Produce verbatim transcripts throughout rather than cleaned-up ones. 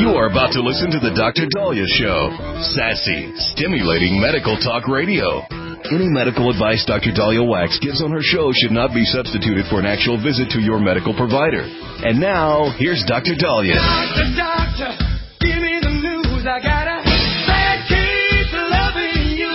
You're about to listen to the Doctor Dahlia Show. Sassy, stimulating medical talk radio. Any medical advice Doctor Dahlia Wax gives on her show should not be substituted for an actual visit to your medical provider. And now, here's Doctor Dahlia. Doctor, doctor, give me the news. I got a bad case of loving you.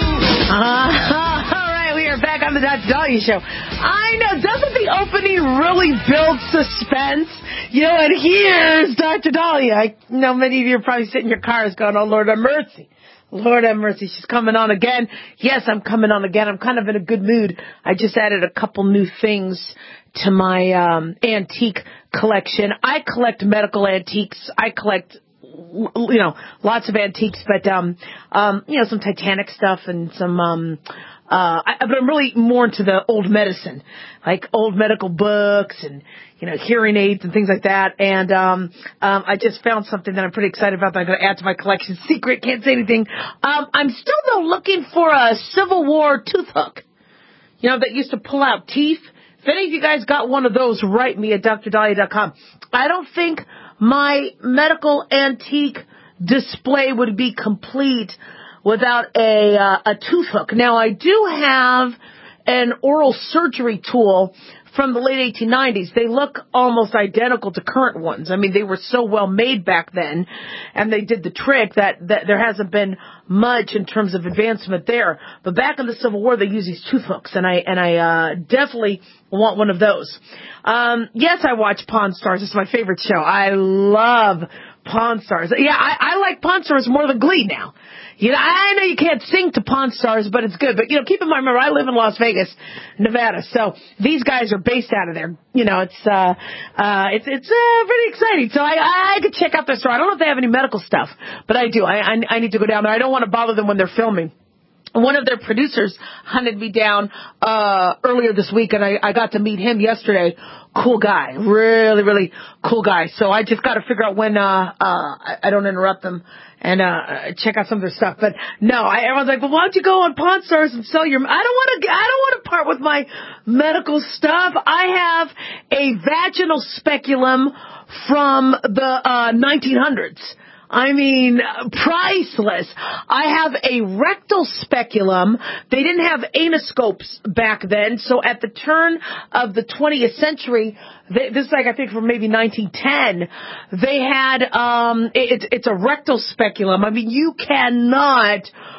Uh, all right, we are back on the Doctor Dahlia Show. I know, doesn't the opening really build suspense? You know, and here's Doctor Dahlia. I know many of you are probably sitting in your cars going, oh, Lord have mercy. Lord have mercy, she's coming on again. Yes, I'm coming on again. I'm kind of in a good mood. I just added a couple new things to my um, antique collection. I collect medical antiques. I collect, you know, lots of antiques, but, um, um, you know, some Titanic stuff and some, um, uh, I, but I'm really more into the old medicine, like old medical books and, you know, hearing aids and things like that. And um, um, I just found something that I'm pretty excited about that I'm going to add to my collection. Secret, can't say anything. Um, I'm still, though, looking for a Civil War tooth hook, you know, that used to pull out teeth. If any of you guys got one of those, write me at D R dahlia dot com. I don't think my medical antique display would be complete without a, uh, a tooth hook. Now, I do have an oral surgery tool from the late eighteen nineties. They look almost identical to current ones. I mean, they were so well made back then, and they did the trick that, that there hasn't been much in terms of advancement there. But back in the Civil War, they used these tooth hooks, and I and I uh, definitely want one of those. Um, yes, I watch Pawn Stars. It's my favorite show. I love Pawn Stars. Yeah, I, I like Pawn Stars more than Glee now. You know, I know you can't sing to Pawn Stars, but it's good. But, you know, keep in mind, remember, I live in Las Vegas, Nevada, so these guys are based out of there. You know, it's, uh, uh, it's, it's, uh, pretty exciting. So I, I could check out their store. I don't know if they have any medical stuff, but I do. I, I, I need to go down there. I don't want to bother them when they're filming. One of their producers hunted me down, uh, earlier this week, and I, I got to meet him yesterday. Cool guy. Really, really cool guy. So I just got to figure out when, uh, uh, I, I don't interrupt them and, uh, check out some of their stuff. But no, I, everyone's like, well, why don't you go on Pawn Stars and sell your, I don't want to, I don't want to part with my medical stuff. I have a vaginal speculum from the, uh, nineteen hundreds. I mean, priceless. I have a rectal speculum. They didn't have anoscopes back then, so at the turn of the twentieth century, they, this is like I think from maybe nineteen ten, they had, um, it, it's a rectal speculum. I mean, you cannot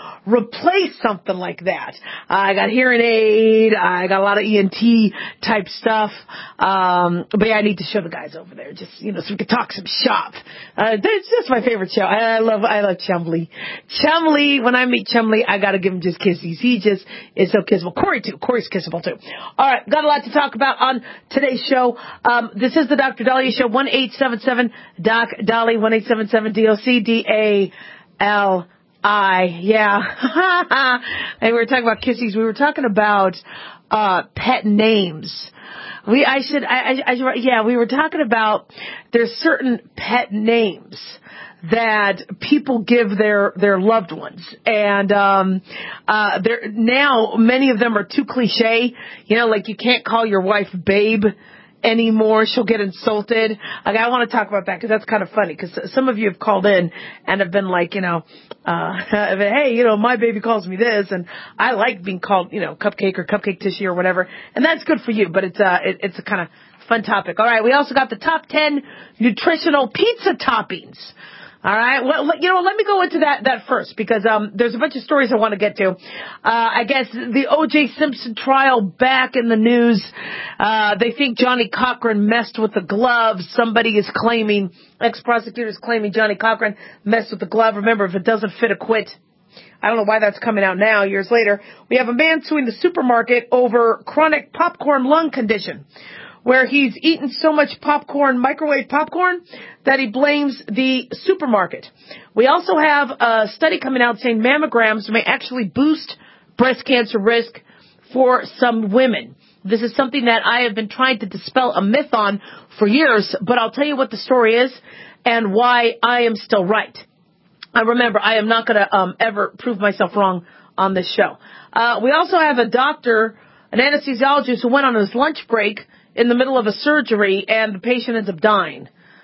replace something like that. Uh, I got hearing aid. I got a lot of E N T type stuff. Um, but yeah, I need to show the guys over there just, you know, so we can talk some shop. Uh, it's just my favorite show. I, I love, I love Chumley. Chumley, when I meet Chumley, I gotta give him just kisses. He just is so kissable. Corey too. Corey's kissable too. All right. Got a lot to talk about on today's show. Um, this is the Doctor Dahlia Show. one eight seven seven Doc Dahlia, one eight seven seven D O C D A L I, yeah. And we were talking about kissies. We were talking about, uh, pet names. We, I should, I, I, I, yeah, we were talking about there's certain pet names that people give their, their loved ones. And, um, uh, there, now many of them are too cliche. You know, like you can't call your wife babe anymore. She'll get insulted. Like, I want to talk about that because that's kind of funny because some of you have called in and have been like, you know, uh, hey, you know, my baby calls me this, and I like being called, you know, cupcake or cupcake tissue or whatever, and that's good for you, but it's, uh, it, it's a kind of fun topic. All right, we also got the top ten nutritional pizza toppings. All right. Well, you know, let me go into that, that first because, um, there's a bunch of stories I want to get to. Uh, I guess the O J Simpson trial back in the news. Uh, they think Johnny Cochran messed with the gloves. Somebody is claiming, ex-prosecutors claiming Johnny Cochran messed with the glove. Remember, if it doesn't fit, acquit. I don't know why that's coming out now, years later. We have a man suing the supermarket over chronic popcorn lung condition, where he's eaten so much popcorn, microwave popcorn, that he blames the supermarket. We also have a study coming out saying mammograms may actually boost breast cancer risk for some women. This is something that I have been trying to dispel a myth on for years, but I'll tell you what the story is and why I am still right. Uh, remember, I am not going to um, ever prove myself wrong on this show. Uh, we also have a doctor, an anesthesiologist who went on his lunch break in the middle of a surgery, and the patient ends up dying.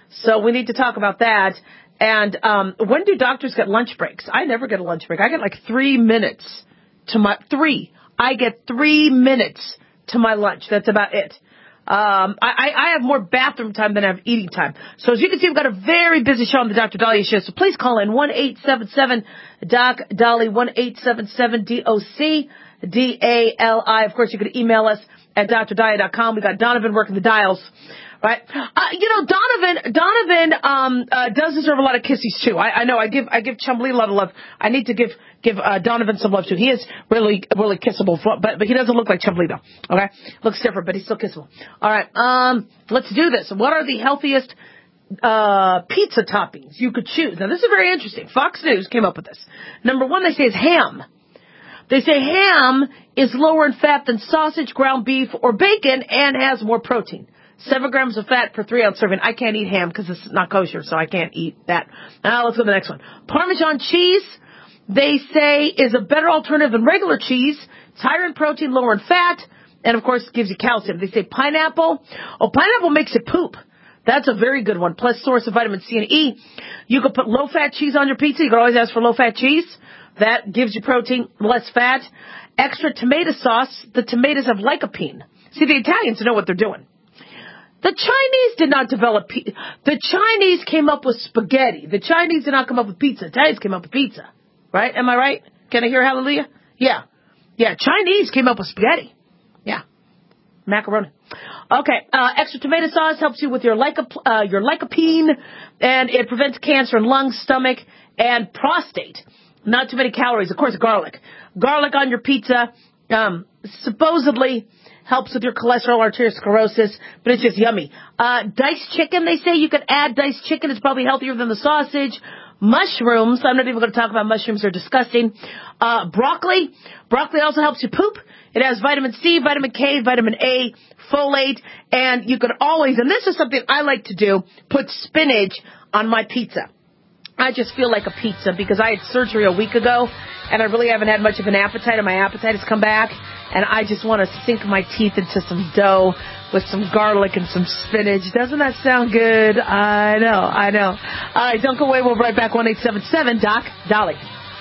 So we need to talk about that. And um, when do doctors get lunch breaks? I never get a lunch break. I get like three minutes to my, three. I get three minutes to my lunch. That's about it. Um, I, I have more bathroom time than I have eating time. So as you can see, we've got a very busy show on the Doctor Dahlia Show. So please call in one eight seven seven Doc Dolly, one eight seven seven D O C D A L I. Of course, you can email us at D R dahlia dot com. We got Donovan working the dials. Right, uh, you know, Donovan. Donovan um, uh, does deserve a lot of kisses too. I, I know. I give I give Chumlee a lot of love. I need to give give uh, Donovan some love too. He is really really kissable, for, but but he doesn't look like Chumlee though. Okay, looks different, but he's still kissable. All right, um, let's do this. What are the healthiest uh, pizza toppings you could choose? Now this is very interesting. Fox News came up with this. Number one, they say is ham. They say ham is lower in fat than sausage, ground beef, or bacon, and has more protein. Seven grams of fat per three ounce serving. I can't eat ham because it's not kosher, so I can't eat that. Now let's go to the next one. Parmesan cheese, they say, is a better alternative than regular cheese. It's higher in protein, lower in fat, and of course gives you calcium. They say pineapple. Oh, pineapple makes you poop. That's a very good one. Plus source of vitamin C and E. You could put low-fat cheese on your pizza. You could always ask for low-fat cheese. That gives you protein, less fat. Extra tomato sauce. The tomatoes have lycopene. See, the Italians know what they're doing. The Chinese did not develop pizza. The Chinese came up with spaghetti. The Chinese did not come up with pizza. The Italians came up with pizza. Right? Am I right? Can I hear hallelujah? Yeah. Yeah, Chinese came up with spaghetti. Yeah. Macaroni. Okay, uh, extra tomato sauce helps you with your, lycop- uh, your lycopene, and it prevents cancer in lungs, stomach, and prostate. Not too many calories. Of course, garlic. Garlic on your pizza, um, supposedly helps with your cholesterol, arteriosclerosis, but it's just yummy. Uh, diced chicken, they say you could add diced chicken. It's probably healthier than the sausage. Mushrooms, I'm not even going to talk about mushrooms. They're disgusting. Uh, broccoli. Broccoli also helps you poop. It has vitamin C, vitamin K, vitamin A, folate, and you could always, and this is something I like to do, put spinach on my pizza. I just feel like a pizza because I had surgery a week ago, and I really haven't had much of an appetite, and my appetite has come back, and I just want to sink my teeth into some dough with some garlic and some spinach. Doesn't that sound good? I know, I know. All right, don't go away. We'll be right back. one eight seven seven Doc Dolly.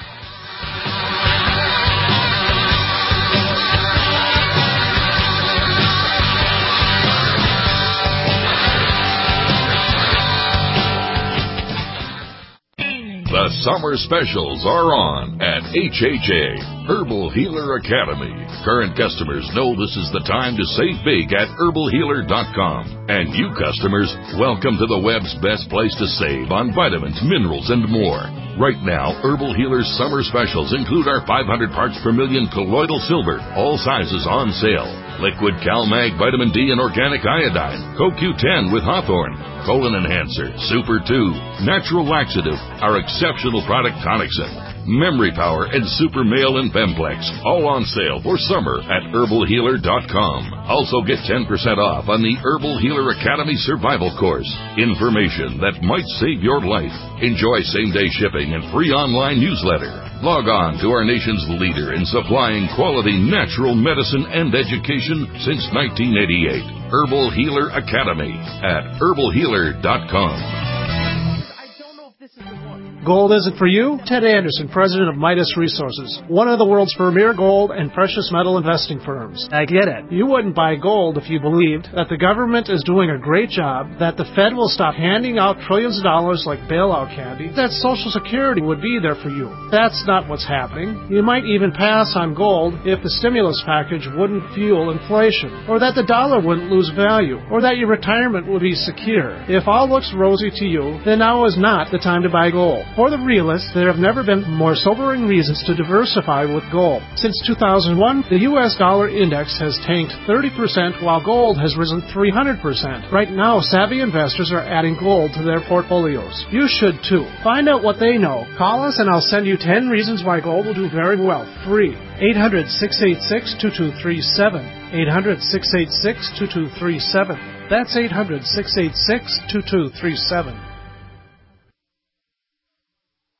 The summer specials are on at H H A, Herbal Healer Academy. Current customers know this is the time to save big at herbal healer dot com. And new customers, welcome to the web's best place to save on vitamins, minerals, and more. Right now, Herbal Healer's summer specials include our five hundred parts per million colloidal silver, all sizes on sale. Liquid CalMag Vitamin D and Organic Iodine, Co Q ten with Hawthorne, Colon Enhancer, Super two, Natural Laxative, our exceptional product Tonicsyn, Memory Power, and Super Male and Bemplex, all on sale for summer at herbal healer dot com. Also get ten percent off on the Herbal Healer Academy Survival Course. Information that might save your life. Enjoy same-day shipping and free online newsletter. Log on to our nation's leader in supplying quality natural medicine and education since nineteen eighty-eight. Herbal Healer Academy at herbal healer dot com. Gold isn't for you? Ted Anderson, president of Midas Resources, one of the world's premier gold and precious metal investing firms. I get it. You wouldn't buy gold if you believed that the government is doing a great job, that the Fed will stop handing out trillions of dollars like bailout candy, that Social Security would be there for you. That's not what's happening. You might even pass on gold if the stimulus package wouldn't fuel inflation, or that the dollar wouldn't lose value, or that your retirement would be secure. If all looks rosy to you, then now is not the time to buy gold. For the realists, there have never been more sobering reasons to diversify with gold. Since two thousand one, the U S dollar index has tanked thirty percent while gold has risen three hundred percent. Right now, savvy investors are adding gold to their portfolios. You should too. Find out what they know. Call us and I'll send you ten reasons why gold will do very well. Free. eight hundred, six eight six, two two three seven. eight hundred, six eight six, two two three seven. That's eight hundred, six eight six, two two three seven.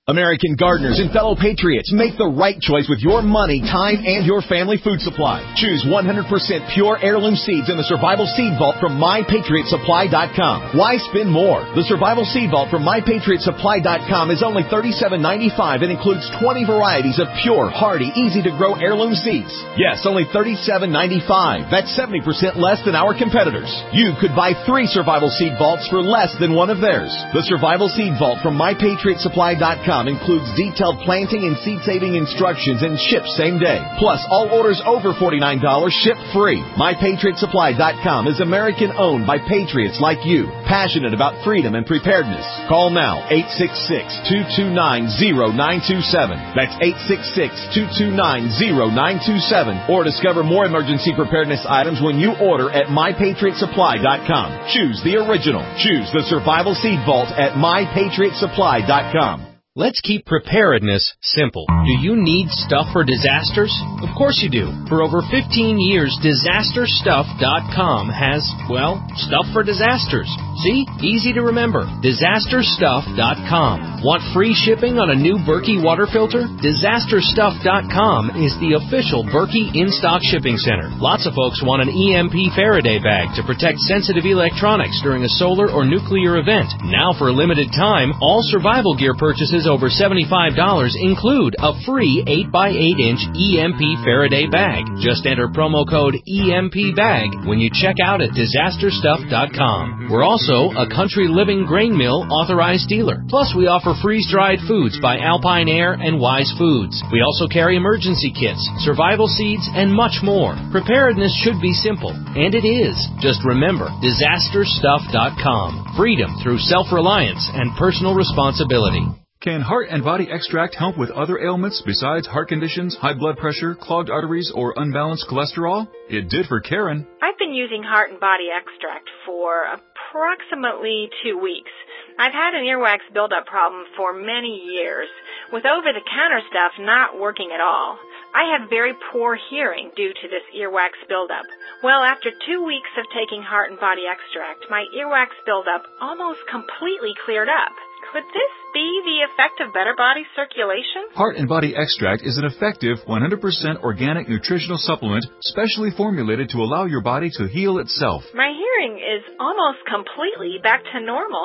American gardeners and fellow patriots, make the right choice with your money, time, and your family food supply. Choose one hundred percent pure heirloom seeds in the Survival Seed Vault from my patriot supply dot com. Why spend more? The Survival Seed Vault from my patriot supply dot com is only thirty-seven ninety-five and includes twenty varieties of pure, hardy, easy-to-grow heirloom seeds. Yes, only thirty-seven ninety-five. That's seventy percent less than our competitors. You could buy three Survival Seed Vaults for less than one of theirs. The Survival Seed Vault from my patriot supply dot com includes detailed planting and seed-saving instructions and ships same day. Plus, all orders over forty-nine dollars ship free. my patriot supply dot com is American-owned by patriots like you, passionate about freedom and preparedness. Call now, eight six six, two two nine, zero nine two seven. That's eight six six, two two nine, zero nine two seven. Or discover more emergency preparedness items when you order at my patriot supply dot com. Choose the original. Choose the Survival Seed Vault at my patriot supply dot com. Let's keep preparedness simple. Do you need stuff for disasters? Of course you do. For over fifteen years, disaster stuff dot com has, well, stuff for disasters. See? Easy to remember. disaster stuff dot com. Want free shipping on a new Berkey water filter? disaster stuff dot com is the official Berkey in-stock shipping center. Lots of folks want an E M P Faraday bag to protect sensitive electronics during a solar or nuclear event. Now for a limited time, all survival gear purchases over seventy-five dollars include a free eight by eight inch E M P Faraday bag. Just enter promo code E M P bag when you check out at disaster stuff dot com. We're also a Country Living Grain Mill authorized dealer. Plus, we offer freeze-dried foods by Alpine Air and Wise Foods. We also carry emergency kits, survival seeds, and much more. Preparedness should be simple, and it is. Just remember, disaster stuff dot com. Freedom through self-reliance and personal responsibility. Can Heart and Body Extract help with other ailments besides heart conditions, high blood pressure, clogged arteries, or unbalanced cholesterol? It did for Karen. I've been using Heart and Body Extract for approximately two weeks. I've had an earwax buildup problem for many years, with over-the-counter stuff not working at all. I have very poor hearing due to this earwax buildup. Well, after two weeks of taking Heart and Body Extract, my earwax buildup almost completely cleared up. Could this be the effect of better body circulation? Heart and Body Extract is an effective one hundred percent organic nutritional supplement specially formulated to allow your body to heal itself. My hearing is almost completely back to normal.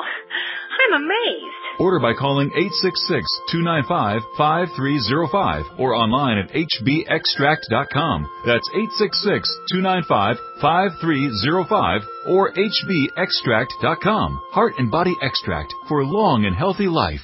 I'm amazed. Order by calling eight six six, two nine five, five three zero five or online at h b extract dot com. That's eight six six, two nine five, five three zero five or h b extract dot com. Heart and Body Extract for a long and healthy life.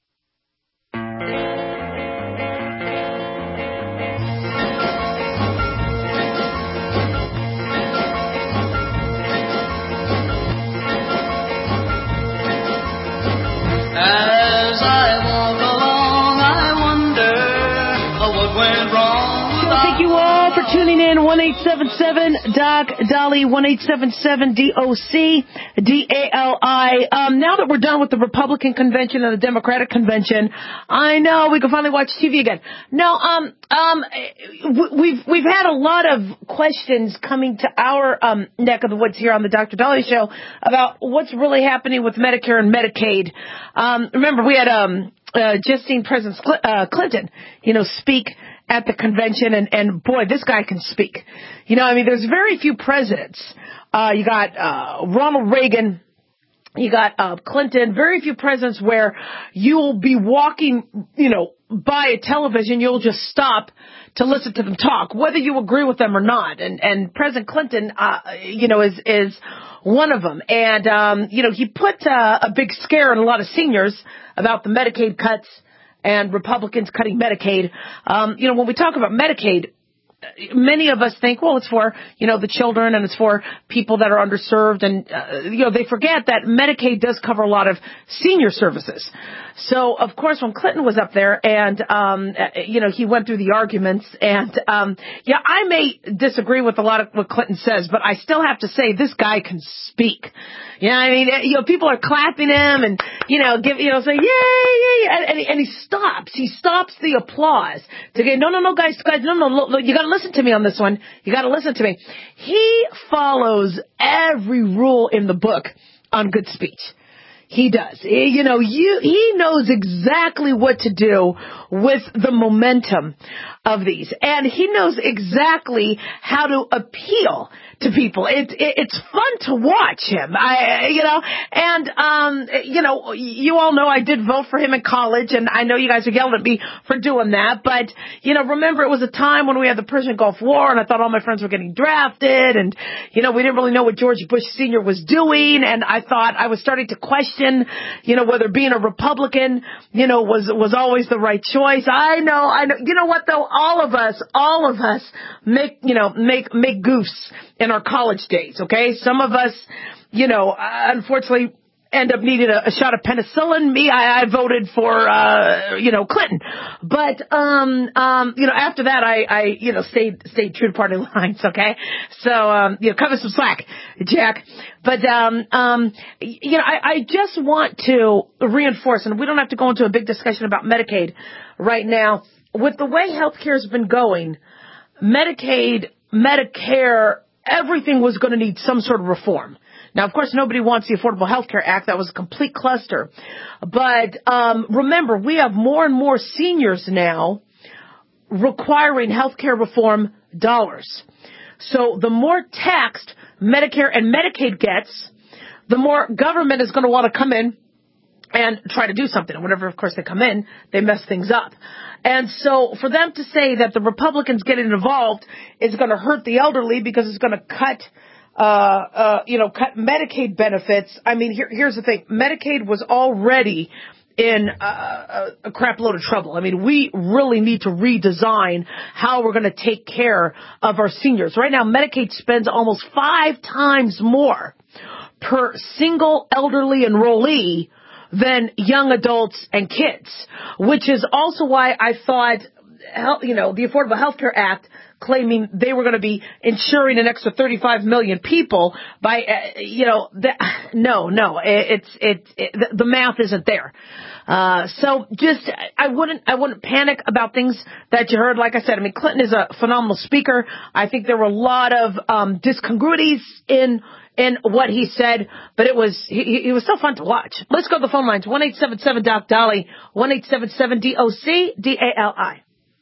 As I walk along, I wonder what went wrong. So thank you all for tuning in. one eight seven seven Doc Dolly, one eight seven seven D O C D A L I. Um, now that we're done with the Republican convention and the Democratic convention, I know we can finally watch T V again. No, um, um, we've we've had a lot of questions coming to our um neck of the woods here on the Doctor Dolly Show about what's really happening with Medicare and Medicaid. Um, remember, we had um uh, just seen President Cl- uh, Clinton, you know, speak at the convention, and, and boy, this guy can speak. You know, I mean, there's very few presidents. Uh, you got uh, Ronald Reagan, you got uh, Clinton, very few presidents where you'll be walking, you know, by a television, you'll just stop to listen to them talk, whether you agree with them or not. And, and President Clinton, uh, you know, is, is one of them. And, um, you know, he put uh, a big scare in a lot of seniors about the Medicaid cuts and Republicans cutting Medicaid. Um, you know, when we talk about Medicaid, many of us think, well, it's for, you know, the children and it's for people that are underserved. And, uh, you know, they forget that Medicaid does cover a lot of senior services. So, of course, when Clinton was up there and, um, you know, he went through the arguments and, um, yeah, I may disagree with a lot of what Clinton says, but I still have to say this guy can speak. You know, I mean, you know, people are clapping him and, you know, give, you know, say, yay, yay, and, and, he, and he stops. He stops the applause to go, no, no, no, guys, guys, no, no, look, you got to listen to me on this one. You got to listen to me. He follows every rule in the book on good speech. He does. You know, you, he knows exactly what to do with the momentum of these. And he knows exactly how to appeal to people. It, it, it's fun to watch him. I, you know, and, um, you know, you all know I did vote for him in college, and I know you guys are yelling at me for doing that. But, you know, remember it was a time when we had the Persian Gulf War, and I thought all my friends were getting drafted, and, you know, we didn't really know what George Bush Senior was doing, and I thought I was starting to question, you know, whether being a Republican, you know, was, was always the right choice. I know, I know, you know what though? All of us, all of us make, you know, make, make goofs in our college days, okay? Some of us, you know, unfortunately end up needing a, a shot of penicillin. Me, I, I voted for, uh, you know, Clinton. But, um, um, you know, after that, I, I, you know, stayed, stayed true to party lines, okay? So, um, you know, cut me some slack, Jack. But, um, um, you know, I, I just want to reinforce, and we don't have to go into a big discussion about Medicaid right now. With the way healthcare has been going, Medicaid, Medicare, everything was going to need some sort of reform. Now, of course, nobody wants the Affordable Health Care Act. That was a complete cluster. But um, remember, we have more and more seniors now requiring health care reform dollars. So the more taxed Medicare and Medicaid gets, the more government is going to want to come in and try to do something. And whenever, of course, they come in, they mess things up. And so for them to say that the Republicans getting involved is going to hurt the elderly because it's going to cut Uh, uh, you know, cut Medicaid benefits. I mean, here, here's the thing. Medicaid was already in uh, a crap load of trouble. I mean, we really need to redesign how we're going to take care of our seniors. Right now, Medicaid spends almost five times more per single elderly enrollee than young adults and kids, which is also why I thought, you know, the Affordable Health Care Act claiming they were going to be insuring an extra thirty-five million people by, uh, you know, the, no, no, it, it's, it, it, the, the math isn't there. Uh, so just, I wouldn't, I wouldn't panic about things that you heard. Like I said, I mean, Clinton is a phenomenal speaker. I think there were a lot of, um, discongruities in, in what he said, but it was, he, he was so fun to watch. Let's go to the phone lines. one eight seven seven Doc Dolly, one eight seven seven D O C D A L I.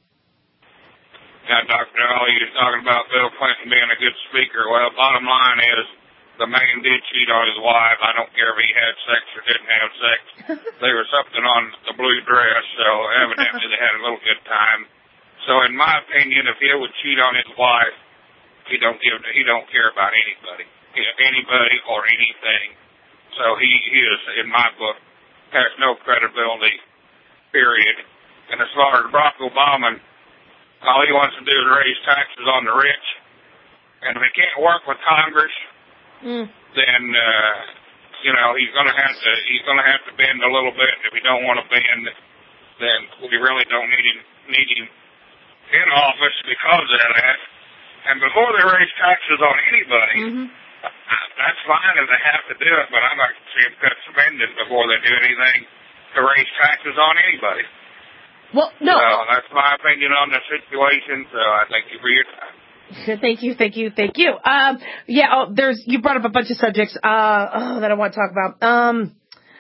Yeah, Doctor Dolly, you're talking about Bill Clinton being a good speaker. Well, bottom line is the man did cheat on his wife. I don't care if he had sex or didn't have sex. There was something on the blue dress, so evidently they had a little good time. So in my opinion, if he would cheat on his wife, he don't give, he don't care about anybody, anybody or anything. So he, he is, in my book, has no credibility, period. And as far as Barack Obama, all he wants to do is raise taxes on the rich. And if he can't work with Congress, mm. then, uh, you know, he's going to have to, he's going to have to bend a little bit. If he don't want to bend, then we really don't need him, need him in office because of that. And before they raise taxes on anybody, mm-hmm. that's fine if they have to do it, but I'd like to see them cut spending before they do anything to raise taxes on anybody. Well, no. So that's my opinion on the situation, so I thank you for your time. Thank you, thank you, thank you. Um, yeah, oh, there's, you brought up a bunch of subjects, uh, oh, that I want to talk about. Um,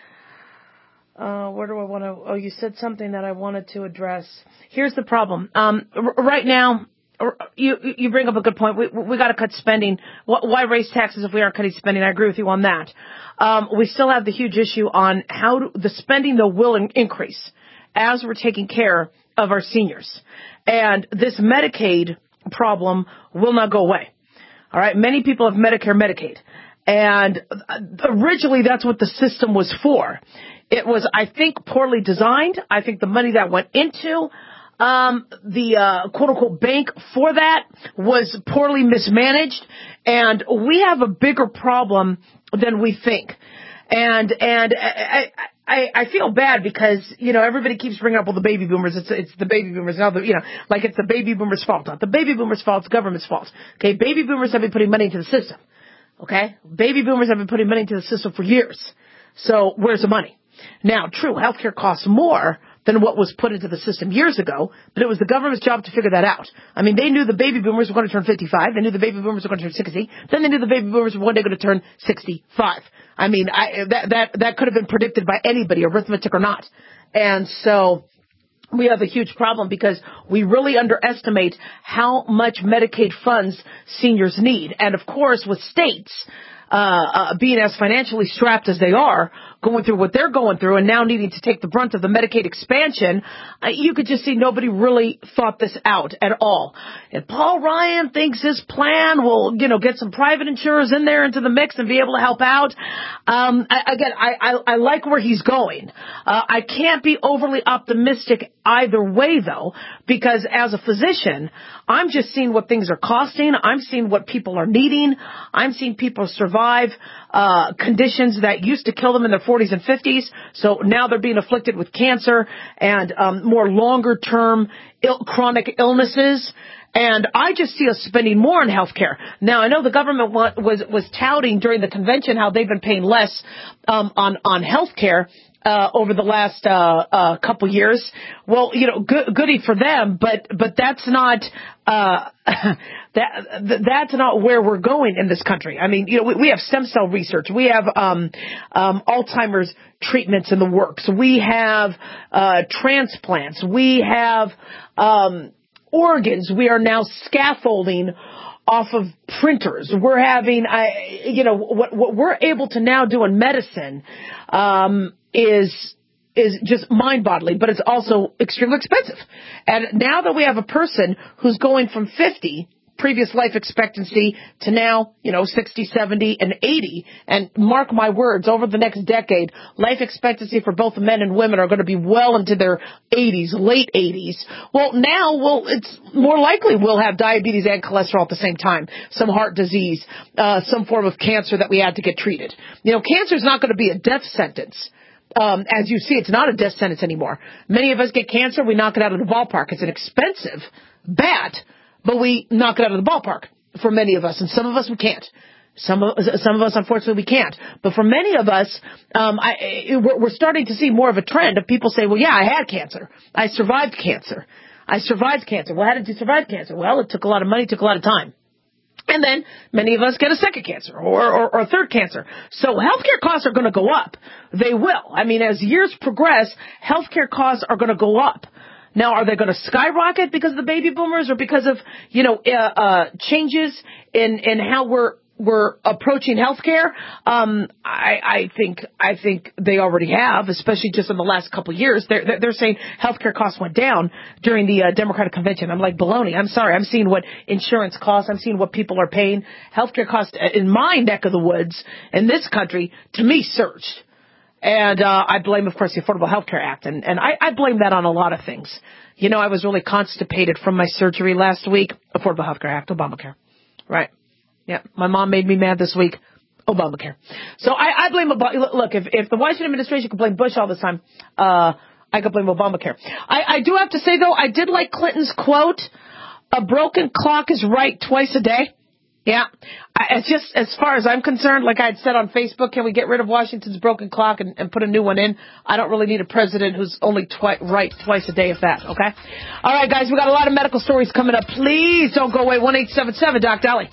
uh, where do I want to, oh, you said something that I wanted to address. Here's the problem. Um, r- right now, you, you bring up a good point. We, we got to cut spending. Why raise taxes if we aren't cutting spending? I agree with you on that. Um, we still have the huge issue on how to, the spending though will in- increase as we're taking care of our seniors. And this Medicaid problem will not go away. All right. Many people have Medicare, Medicaid. And originally that's what the system was for. It was, I think, poorly designed. I think the money that went into um the uh quote unquote bank for that was poorly mismanaged. And we have a bigger problem than we think. And, and I, I, I feel bad because, you know, everybody keeps bringing up, well, the baby boomers, it's, it's the baby boomers, now the, you know, like it's the baby boomers' fault. Not the baby boomers' fault, it's government's fault. Okay, baby boomers have been putting money into the system. Okay? Baby boomers have been putting money into the system for years. So where's the money? Now, true, healthcare costs more than what was put into the system years ago, but it was the government's job to figure that out. I mean, they knew the baby boomers were going to turn fifty-five. They knew the baby boomers were going to turn sixty. Then they knew the baby boomers were one day going to turn sixty-five. I mean, I, that, that, that could have been predicted by anybody, arithmetic or not. And so we have a huge problem because we really underestimate how much Medicaid funds seniors need. And of course, with states, uh, uh, being as financially strapped as they are, going through what they're going through and now needing to take the brunt of the Medicaid expansion, uh, you could just see nobody really thought this out at all. And Paul Ryan thinks his plan will, you know, get some private insurers in there into the mix and be able to help out. Um, I, again, I, I, I like where he's going. Uh, I can't be overly optimistic either way, though, because as a physician, I'm just seeing what things are costing. I'm seeing what people are needing. I'm seeing people survive uh, conditions that used to kill them in their forties and fifties. So now they're being afflicted with cancer and um, more longer-term Ill- chronic illnesses. And I just see us spending more on health care. Now, I know the government wa- was was touting during the convention how they've been paying less um, on, on health care uh, over the last uh, uh, couple years. Well, you know, good, goody for them, but but that's not uh, that that's not where we're going in this country. I mean, you know, we, we have stem cell research. We have um, um, Alzheimer's treatments in the works. We have uh, transplants. We have um, organs. We are now scaffolding off of printers. We're having, I, you know, what, what we're able to now do in medicine um, is is just mind-boggling, but it's also extremely expensive. And now that we have a person who's going from fifty, previous life expectancy, to now, you know, sixty, seventy, and eighty, and mark my words, over the next decade, life expectancy for both men and women are going to be well into their eighties, late eighties. Well, now, well, it's more likely we'll have diabetes and cholesterol at the same time, some heart disease, uh, some form of cancer that we had to get treated. You know, cancer is not going to be a death sentence. Um, as you see, it's not a death sentence anymore. Many of us get cancer, we knock it out of the ballpark. It's an expensive bat, but we knock it out of the ballpark for many of us, and some of us we can't. Some of some of us, unfortunately, we can't. But for many of us, um, I, we're, we're starting to see more of a trend of people say, well, yeah, I had cancer. I survived cancer. I survived cancer. Well, how did you survive cancer? Well, it took a lot of money, it took a lot of time. And then many of us get a second cancer or, or, or a third cancer. So healthcare costs are going to go up. They will. I mean, as years progress, healthcare costs are going to go up. Now, are they going to skyrocket because of the baby boomers or because of, you know, uh, uh, changes in, in how we're, we're approaching healthcare? Um, I, I think, I think they already have, especially just in the last couple of years. They're, they're saying healthcare costs went down during the uh, Democratic convention. I'm like, baloney. I'm sorry. I'm seeing what insurance costs. I'm seeing what people are paying. Healthcare costs in my neck of the woods in this country, to me, surged. And uh, I blame, of course, the Affordable Health Care Act. And, and I, I blame that on a lot of things. You know, I was really constipated from my surgery last week. Affordable Health Care Act, Obamacare. Right. Yeah. My mom made me mad this week. Obamacare. So I, I blame Obama. Look, if, if the Washington administration could blame Bush all the time, uh, I could blame Obamacare. I, I do have to say, though, I did like Clinton's quote, a broken clock is right twice a day. Yeah. I, it's just, as far as I'm concerned, like I had said on Facebook, can we get rid of Washington's broken clock and, and put a new one in? I don't really need a president who's only twi- right twice a day, if that, okay? All right, guys, we got a lot of medical stories coming up. Please don't go away. one eight seven seven Doc Dolly.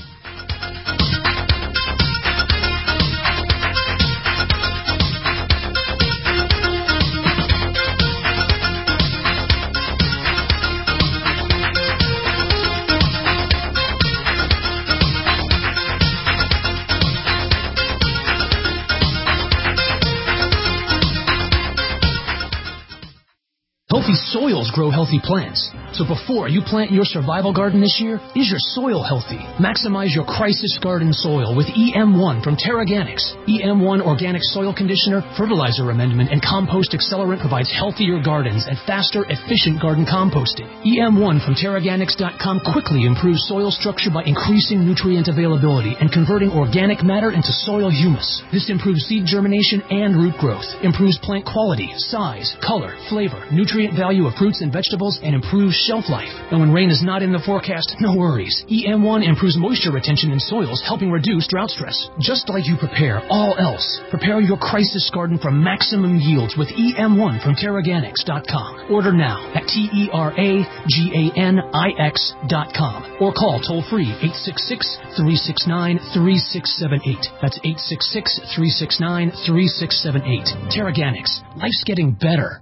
Healthy soils grow healthy plants. So before you plant your survival garden this year, is your soil healthy? Maximize your crisis garden soil with E M one from Terraganics. E M one Organic Soil Conditioner, Fertilizer Amendment, and Compost Accelerant provides healthier gardens and faster, efficient garden composting. E M one from Terraganics dot com quickly improves soil structure by increasing nutrient availability and converting organic matter into soil humus. This improves seed germination and root growth, improves plant quality, size, color, flavor, nutrient nutrient value of fruits and vegetables and improves shelf life. And when rain is not in the forecast, no worries. E M one improves moisture retention in soils, helping reduce drought stress. Just like you prepare all else, prepare your crisis garden for maximum yields with E M one from Terraganics dot com. Order now at T E R A G A N I X dot com or call toll-free eight six six, three six nine, three six seven eight. That's eight six six, three six nine, three six seven eight. Terraganics. Life's getting better.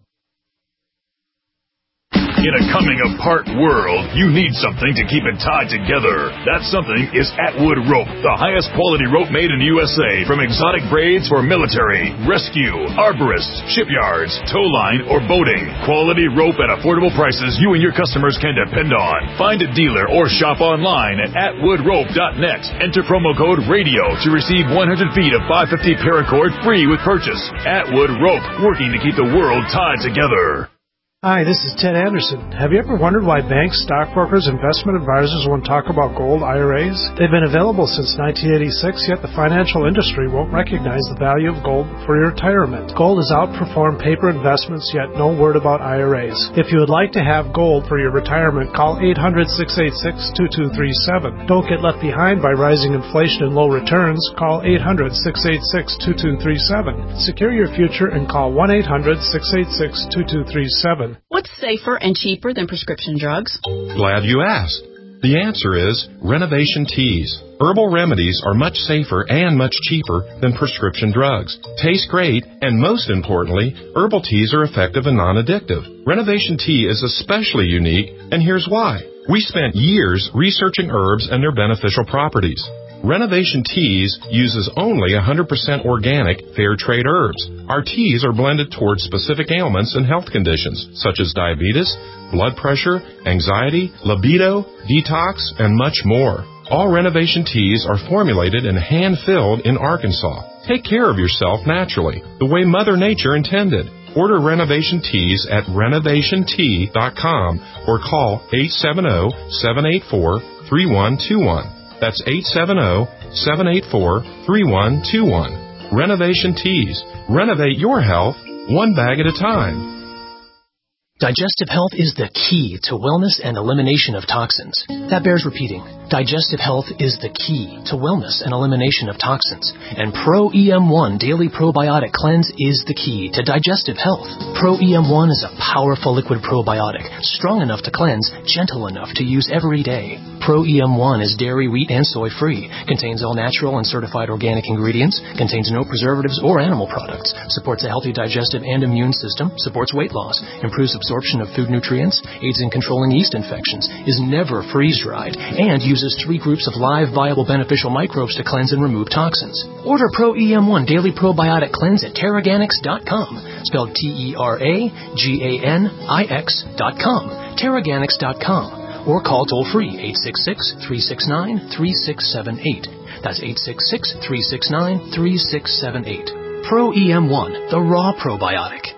In a coming-apart world, you need something to keep it tied together. That something is Atwood Rope, the highest quality rope made in the U S A, from exotic braids for military, rescue, arborists, shipyards, tow line, or boating. Quality rope at affordable prices you and your customers can depend on. Find a dealer or shop online at atwood rope dot net. Enter promo code RADIO to receive one hundred feet of five fifty paracord free with purchase. Atwood Rope, working to keep the world tied together. Hi, this is Ted Anderson. Have you ever wondered why banks, stockbrokers, investment advisors won't talk about gold I R As? They've been available since nineteen eighty-six, yet the financial industry won't recognize the value of gold for your retirement. Gold has outperformed paper investments, yet no word about I R As. If you would like to have gold for your retirement, call eight hundred, six eight six, two two three seven. Don't get left behind by rising inflation and low returns. Call eight hundred, six eight six, two two three seven. Secure your future and call one eight hundred, six eight six, two two three seven. What's safer and cheaper than prescription drugs? Glad you asked. The answer is Renovation Teas. Herbal remedies are much safer and much cheaper than prescription drugs. Taste great, and most importantly, herbal teas are effective and non-addictive. Renovation Tea is especially unique, and here's why. We spent years researching herbs and their beneficial properties. Renovation Teas uses only one hundred percent organic, fair trade herbs. Our teas are blended towards specific ailments and health conditions, such as diabetes, blood pressure, anxiety, libido, detox, and much more. All Renovation Teas are formulated and hand-filled in Arkansas. Take care of yourself naturally, the way Mother Nature intended. Order Renovation Teas at renovation tea dot com or call eight seven zero, seven eight four, three one two one. That's eight seven zero, seven eight four, three one two one. Renovation Teas. Renovate your health one bag at a time. Digestive health is the key to wellness and elimination of toxins. That bears repeating. Digestive health is the key to wellness and elimination of toxins. And Pro E M one Daily Probiotic Cleanse is the key to digestive health. Pro E M one is a powerful liquid probiotic, strong enough to cleanse, gentle enough to use every day. Pro E M one is dairy, wheat, and soy free, contains all natural and certified organic ingredients, contains no preservatives or animal products, supports a healthy digestive and immune system, supports weight loss, improves absorption of food nutrients, aids in controlling yeast infections, is never freeze-dried, and uses three groups of live, viable, beneficial microbes to cleanse and remove toxins. Order Pro E M one Daily Probiotic Cleanse at Terraganics dot com, spelled T E R A G A N I X dot com, Terraganics dot com. Or call toll-free eight six six, three six nine, three six seven eight. That's eight six six, three six nine, three six seven eight. Pro E M one, the raw probiotic.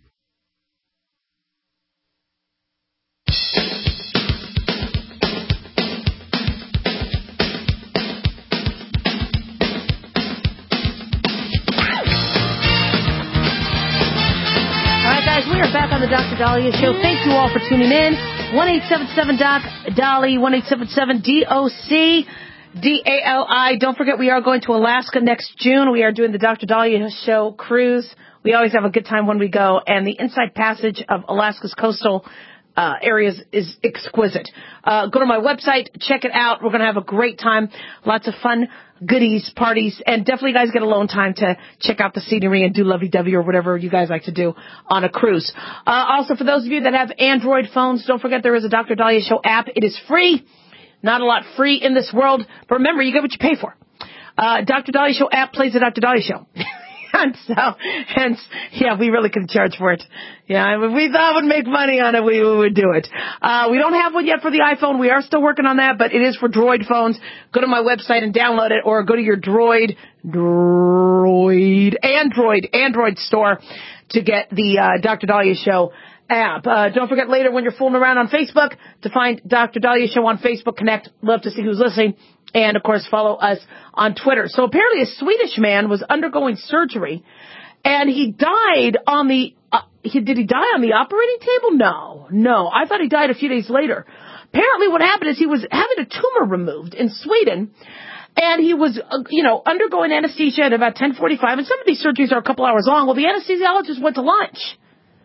All right, guys, we are back on the Doctor Dahlia Show. Thank you all for tuning in. one eight seven seven doc Dolly, one eight seven seven D O C D A L I. Don't forget, we are going to Alaska next June. We are doing the Doctor Dahlia Show cruise. We always have a good time when we go, and the Inside Passage of Alaska's coastal uh, areas is exquisite. Uh, go to my website, check it out. We're going to have a great time. Lots of fun, goodies, parties, and definitely you guys get alone time to check out the scenery and do lovey-dovey or whatever you guys like to do on a cruise. Uh, also, for those of you that have Android phones, don't forget there is a Doctor Dahlia Show app. It is free. Not a lot free in this world, but remember, you get what you pay for. Uh, Doctor Dahlia Show app plays the Doctor Dahlia Show. And so, hence, yeah, we really could charge for it. Yeah, if we thought we'd make money on it, we, we would do it. Uh, we don't have one yet for the iPhone. We are still working on that, but it is for Droid phones. Go to my website and download it, or go to your Droid, Droid, Android, Android store to get the uh, Doctor Dahlia Show app. Uh, don't forget later when you're fooling around on Facebook to find Doctor Dahlia Show on Facebook. Connect. Love to see who's listening. And, of course, follow us on Twitter. So apparently a Swedish man was undergoing surgery, and he died on the uh, he, did he die on the operating table? No, no. I thought he died a few days later. Apparently what happened is he was having a tumor removed in Sweden, and he was, uh, you know, undergoing anesthesia at about ten forty-five, and some of these surgeries are a couple hours long. Well, the anesthesiologist went to lunch.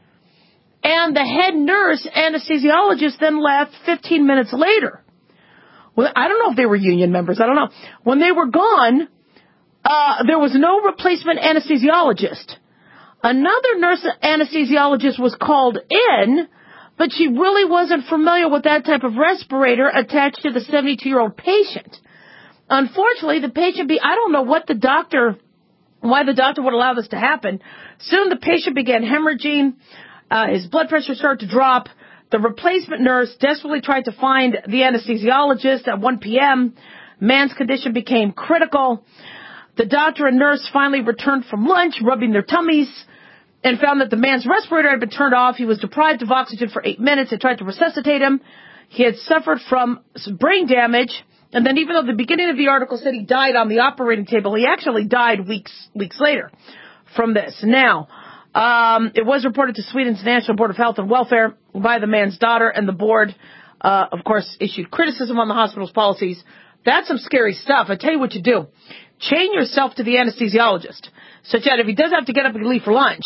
And the head nurse anesthesiologist then left fifteen minutes later. Well, I don't know if they were union members. I don't know. When they were gone, uh, there was no replacement anesthesiologist. Another nurse anesthesiologist was called in, but she really wasn't familiar with that type of respirator attached to the seventy-two-year-old patient. Unfortunately, the patient be, I don't know what the doctor, why the doctor would allow this to happen. Soon the patient began hemorrhaging. Uh, his blood pressure started to drop. The replacement nurse desperately tried to find the anesthesiologist at one p.m. Man's condition became critical. The doctor and nurse finally returned from lunch, rubbing their tummies, and found that the man's respirator had been turned off. He was deprived of oxygen for eight minutes. They tried to resuscitate him. He had suffered from some brain damage. And then even though the beginning of the article said he died on the operating table, he actually died weeks weeks later from this. Now, um, it was reported to Sweden's National Board of Health and Welfare by the man's daughter, and the board, uh, of course, issued criticism on the hospital's policies. That's some scary stuff. I tell you what you do. Chain yourself to the anesthesiologist, such that if he does have to get up and leave for lunch,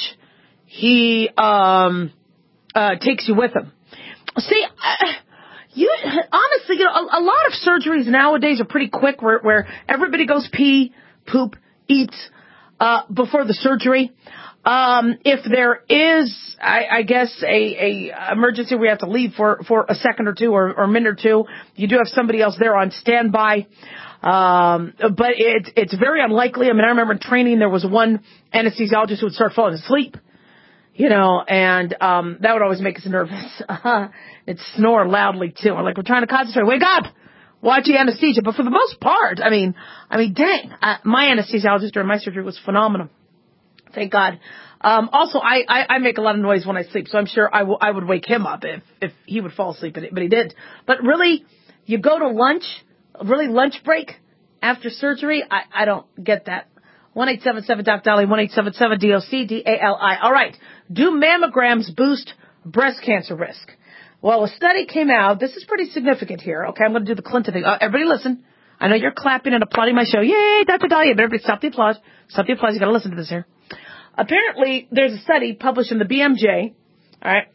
he um, uh, takes you with him. See, uh, you honestly, you know, a, a lot of surgeries nowadays are pretty quick, where, where everybody goes pee, poop, eat uh, before the surgery. Um, if there is, I, I guess, a, a emergency where you have to leave for, for a second or two or, or a minute or two, you do have somebody else there on standby. Um, but it's it's very unlikely. I mean, I remember in training there was one anesthesiologist who would start falling asleep, you know, and um, that would always make us nervous. Uh, it'd snore loudly too. We're like, we're trying to concentrate. Wake up! Watch the anesthesia. But for the most part, I mean, I mean, dang, uh, my anesthesiologist during my surgery was phenomenal. Thank God. Um, also, I, I, I make a lot of noise when I sleep, so I'm sure I, w- I would wake him up if, if he would fall asleep, but he didn't. But really, you go to lunch, really lunch break after surgery, I, I don't get that. one eight seven seven doc Dolly, one eight seven seven D O C D A L I. All right. Do mammograms boost breast cancer risk? Well, a study came out. This is pretty significant here. Okay, I'm going to do the Clinton thing. Uh, everybody listen. I know you're clapping and applauding my show. Yay, Doctor Dahlia. But everybody stop the applause. Stop the applause. You got to listen to this here. Apparently, there's a study published in the B M J. All right.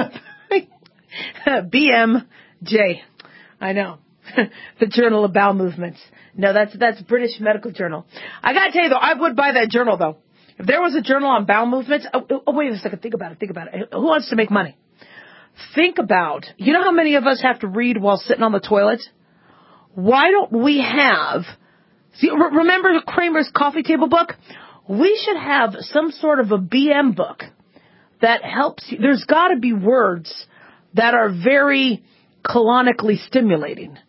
And B M J. I know. The Journal of Bowel Movements. No, that's that's British Medical Journal. I got to tell you, though, I would buy that journal, though. If there was a journal on bowel movements, oh, oh, wait a second. Think about it. Think about it. Who wants to make money? Think about, you know how many of us have to read while sitting on the toilet? Why don't we have, see, remember Kramer's coffee table book? We should have some sort of a B M book that helps you. There's got to be words that are very colonically stimulating.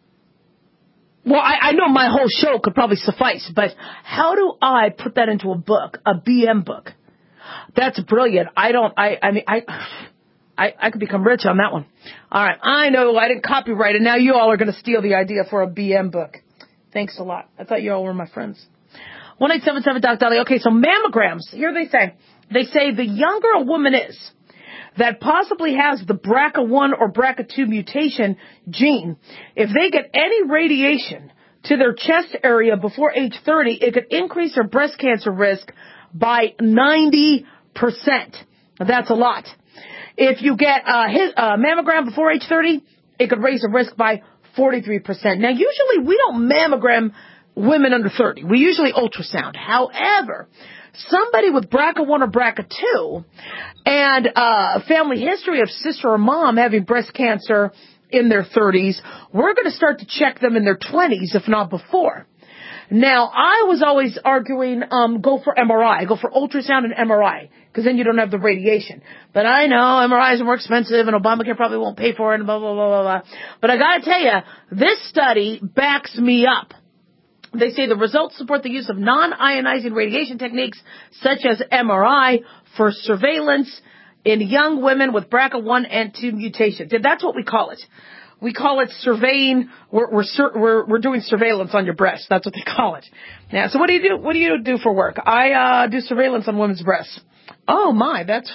Well, I, I know my whole show could probably suffice, but how do I put that into a book, a B M book? That's brilliant. I don't, I, I mean, I, I, I could become rich on that one. All right. I know I didn't copyright it. Now you all are going to steal the idea for a B M book. Thanks a lot. I thought you all were my friends. one eight seven seven doc Dolly. Okay, so mammograms. Here they say. They say the younger a woman is that possibly has the B R C A one or B R C A two mutation gene, if they get any radiation to their chest area before age thirty, it could increase their breast cancer risk by ninety percent. That's a lot. If you get a his, uh, mammogram before age thirty, it could raise the risk by forty-three percent. Now, usually we don't mammogram women under thirty. We usually ultrasound. However, somebody with B R C A one or B R C A two and uh, a family history of sister or mom having breast cancer in their thirties, we're going to start to check them in their twenties, if not before. Now, I was always arguing, um, go for M R I, go for ultrasound and M R I, because then you don't have the radiation. But I know M R Is are more expensive, and Obamacare probably won't pay for it, and blah, blah, blah, blah, blah. But I got to tell you, this study backs me up. They say the results support the use of non-ionizing radiation techniques, such as M R I, for surveillance in young women with B R C A one and two mutations. And that's what we call it. We call it surveying. We're, we're, we're, we're doing surveillance on your breast. That's what they call it. Now, so what do you do? What do you do for work? I, uh, do surveillance on women's breasts. Oh my, that's,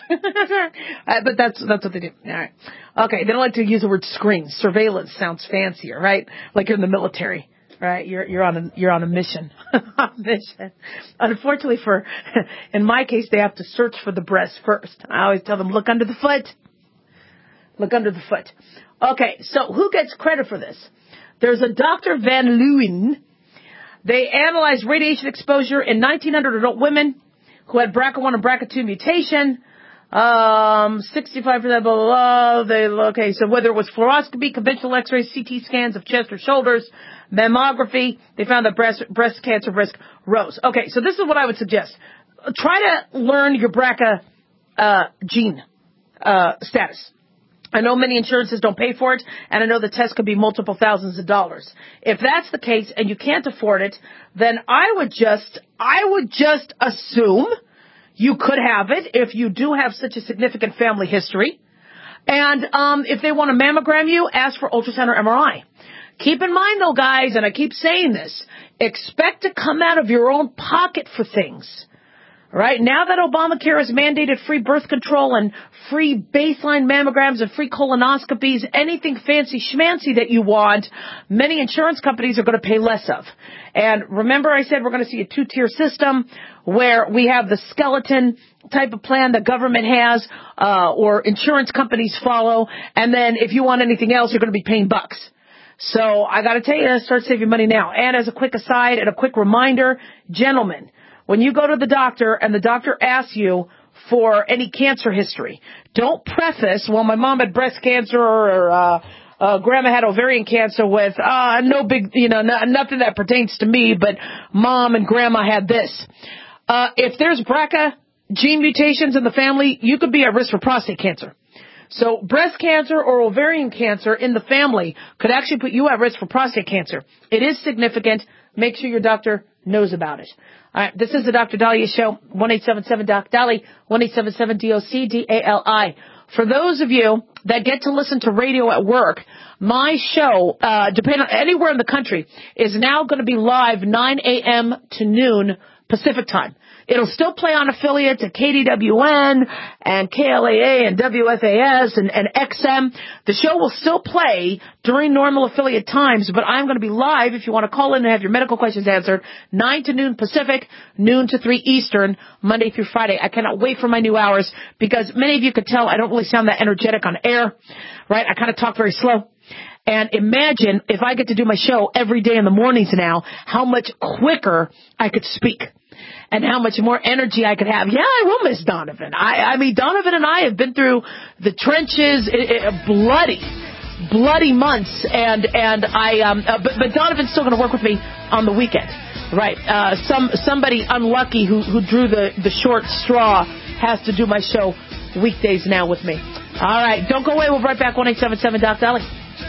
uh, but that's, that's what they do. All right. Okay. They don't like to use the word screen. Surveillance sounds fancier, right? Like you're in the military, right? You're, you're on a, you're on a mission. mission. Unfortunately for, in my case, they have to search for the breast first. I always tell them, look under the foot. Look under the foot. Okay. So who gets credit for this? There's a Doctor Van Leeuwen. They analyzed radiation exposure in nineteen hundred adult women who had B R C A one and B R C A two mutation, um, sixty-five percent, blah, blah, blah. They, okay, so whether it was fluoroscopy, conventional x-rays, C T scans of chest or shoulders, mammography, they found that breast, breast cancer risk rose. Okay, so this is what I would suggest. Try to learn your B R C A uh, gene uh, status. I know many insurances don't pay for it, and I know the test could be multiple thousands of dollars. If that's the case and you can't afford it, then I would just, I would just assume you could have it if you do have such a significant family history. And um, if they want to mammogram you, ask for ultrasound or M R I. Keep in mind, though, guys, and I keep saying this, expect to come out of your own pocket for things. Right? Now that Obamacare has mandated free birth control and free baseline mammograms and free colonoscopies, anything fancy schmancy that you want, many insurance companies are going to pay less of. And remember I said we're going to see a two-tier system where we have the skeleton type of plan the government has, uh, or insurance companies follow. And then if you want anything else, you're going to be paying bucks. So I got to tell you, start saving money now. And as a quick aside and a quick reminder, gentlemen, when you go to the doctor and the doctor asks you for any cancer history, don't preface, well, my mom had breast cancer or uh, uh, grandma had ovarian cancer with, uh, no big, you know, no, nothing that pertains to me, but mom and grandma had this. Uh, if there's B R C A gene mutations in the family, you could be at risk for prostate cancer. So breast cancer or ovarian cancer in the family could actually put you at risk for prostate cancer. It is significant. Make sure your doctor knows about it. All right, this is the Doctor Dahlia Show, one eight seven seven doc Dali, one eight seven seven D O C D A L I. For those of you that get to listen to radio at work, my show, uh, depending on anywhere in the country, is now going to be live nine a.m. to noon Pacific time. It'll still play on affiliates at K D W N and K L A A and W F A S and, and X M. The show will still play during normal affiliate times, but I'm going to be live if you want to call in and have your medical questions answered, nine to noon Pacific, noon to three Eastern, Monday through Friday. I cannot wait for my new hours because many of you could tell I don't really sound that energetic on air, right? I kind of talk very slow. And imagine if I get to do my show every day in the mornings now, how much quicker I could speak. And how much more energy I could have. Yeah, I will miss Donovan. I, I mean, Donovan and I have been through the trenches, it, it, bloody, bloody months, and and I, um, uh, but, but Donovan's still going to work with me on the weekend, right? Uh, some somebody unlucky who who drew the the short straw has to do my show weekdays now with me. All right, don't go away. We'll be right back. One eight seven seven Doc Dali.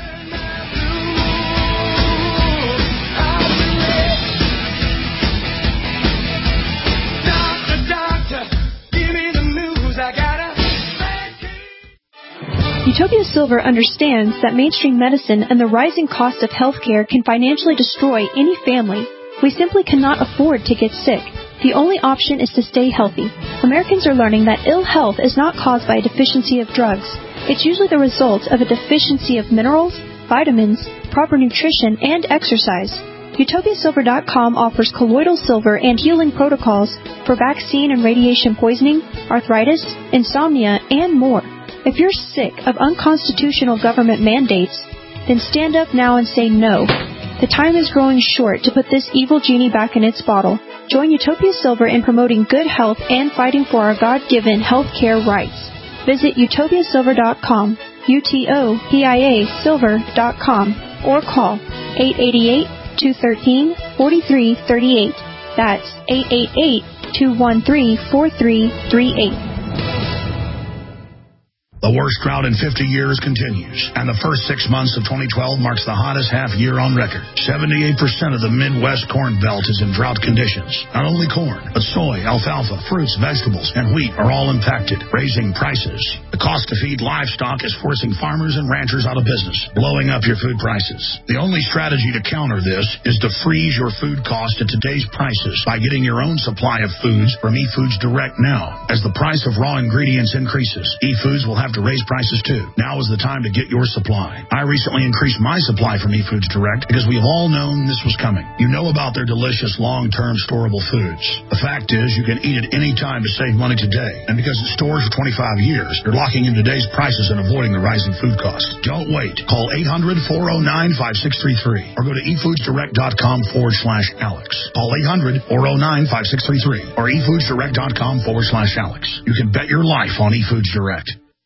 Utopia Silver understands that mainstream medicine and the rising cost of healthcare can financially destroy any family. We simply cannot afford to get sick. The only option is to stay healthy. Americans are learning that ill health is not caused by a deficiency of drugs. It's usually the result of a deficiency of minerals, vitamins, proper nutrition, and exercise. Utopia Silver dot com offers colloidal silver and healing protocols for vaccine and radiation poisoning, arthritis, insomnia, and more. If you're sick of unconstitutional government mandates, then stand up now and say no. The time is growing short to put this evil genie back in its bottle. Join Utopia Silver in promoting good health and fighting for our God-given health care rights. Visit Utopia Silver dot com, U T O P I A Silver dot com, or call eight eight eight, two one three, four three three eight. That's eight eight eight, two one three, four three three eight. The worst drought in fifty years continues, and the first six months of twenty twelve marks the hottest half year on record. seventy-eight percent of the Midwest Corn Belt is in drought conditions. Not only corn, but soy, alfalfa, fruits, vegetables, and wheat are all impacted, raising prices. The cost to feed livestock is forcing farmers and ranchers out of business, blowing up your food prices. The only strategy to counter this is to freeze your food cost at today's prices by getting your own supply of foods from eFoods Direct now. As the price of raw ingredients increases, eFoods will have to raise prices too. Now is the time to get your supply. I recently increased my supply from eFoods Direct because we've all known this was coming. You know about their delicious long-term storable foods. The fact is you can eat it any time to save money today. And because it stores for twenty-five years, you're locking in today's prices and avoiding the rising food costs. Don't wait. Call eight hundred, four oh nine, five six three three or go to efoodsdirect.com forward slash Alex. Call eight hundred, four oh nine, five six three three or efoodsdirect.com forward slash Alex. You can bet your life on eFoods Direct.